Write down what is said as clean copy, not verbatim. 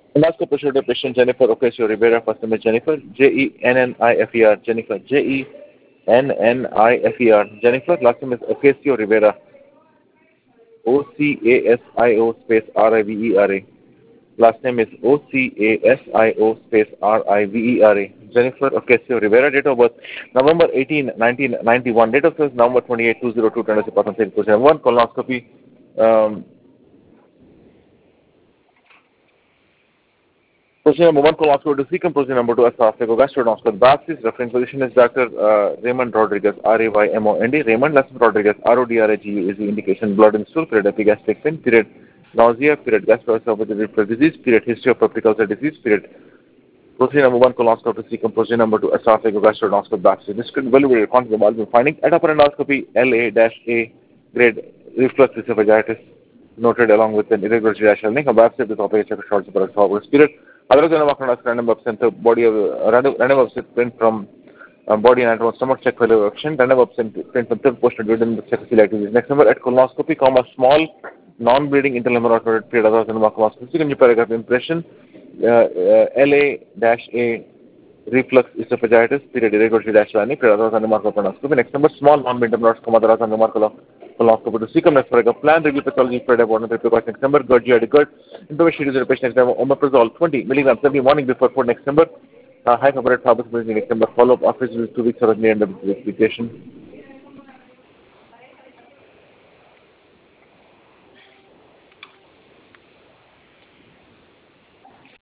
Alaska Pressure patient Jennifer Ocasio Rivera, first name is Jennifer, Jennifer, Jennifer, Jennifer, Jennifer, last name is Ocasio Rivera, Ocasio space Rivera. Last name is Ocasio space Rivera. Jennifer Ocasio Rivera, date of birth November 18, 1991, date of birth November 28, 2002, one colonoscopy. Procedure number one, colonoscopy to secant. Procedure number two, esophagogastrostomy biopsies. Referring physician is Dr. Raymond Rodriguez, RAYMOND. Raymond Lesson Rodriguez, RODRAGE is the indication. Blood in stool, period epigastric pain, period nausea, period gastroesophageal disease, period history of peptic ulcer disease, period. Procedure number one, colonoscopy to secant. Procedure number two, esophagogastrostomy biopsy. This could evaluate the finding at upper endoscopy, LA-A grade reflux esophagitis noted along with an irregular GI link. A biopsy of the esophagus check short super esophagus period. Other than a random absent body of random absent print from body and anatomy stomach check failure action, random absent print from third portion during the sexual activities. Next number at colonoscopy, small non-bleeding internal hemorrhoid period other than colonoscopy. Second paragraph impression, LA-A reflux esophagitis period irregular GI period other than colonoscopy. Next number small non-bleeding hemorrhoids other than colonoscopy to second next paragraph plan review pathology spread about next number GERD GERD information is patient next number omeprazole 20 milligrams every morning before food. Next number high favorite next number follow up office 2 weeks or at the end of the vacation.